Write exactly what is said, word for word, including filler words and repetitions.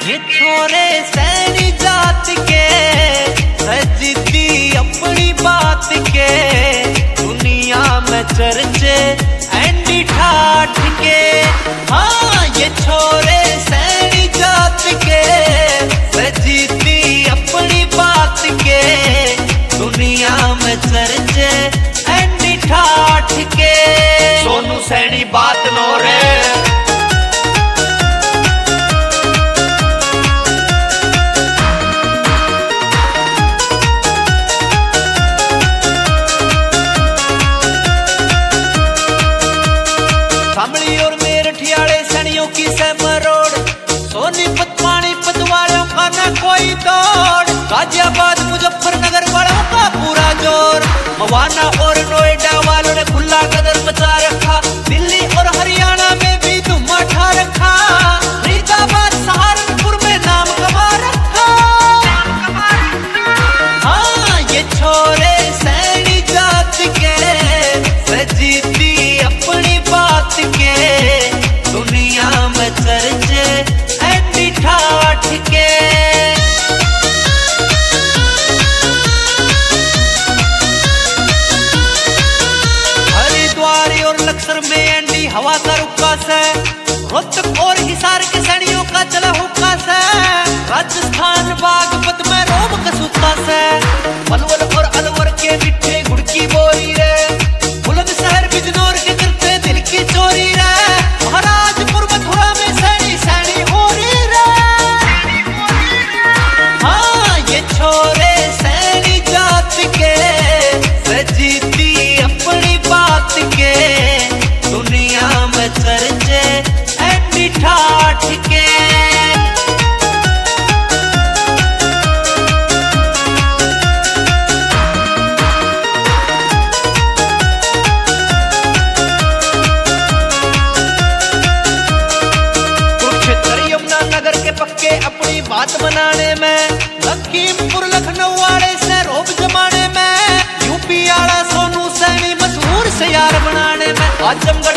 ये छोरे सैनी जात के सजती अपनी बात के दुनिया में चर्चे एंडी ठाठ के। हाँ ये छोरे सैनी जात के सजती अपनी बात के दुनिया में चर्चे एंडी ठाठ के। सोनू सैनी बात नो रे शामली और मेरठियाड़े सनियों की सेमरोड सोनीपत पानीपत वालों का न कोई तोड़। गाजियाबाद मुजफ्फरनगर वालों का पूरा जोर। मवाना और नोएडा वालों ने खुला कदर मचा रखा। दिल्ली और हरियाणा में भी धूम मचा रखा। फरीदाबाद सहारनपुर में नाम कमा रखा। हाँ ये छोरे सैनी जात के सजीती अपनी बात के दुनिया में चर्चे एंडी ठाठ के। हरिद्वार और लक्सर में एंडी हवा का रुक्का से। रोहतक और हिसार के सैनियों का चला हुक्का से। राजस्थान बागपत में रोम कसूका से। पलवल और अलवर के मिठे गुड़ की बोरी रे। बुलंदशहर बिजनौर के करते दिल की चोरी रे। महाराजपुर मथुरा में सैनी सैनी हो रही रे। हाँ ये छोरे सैनी जात के सजीती अपनी बात के दुनिया में चर्चे एंडी ठाठ के। पक्के अपनी बात बनाने में। लखीमपुर लखनऊ वाले से रोब जमाने में। यूपी आला सोनू सैनी मशहूर से यार बनाने में। आजमगढ़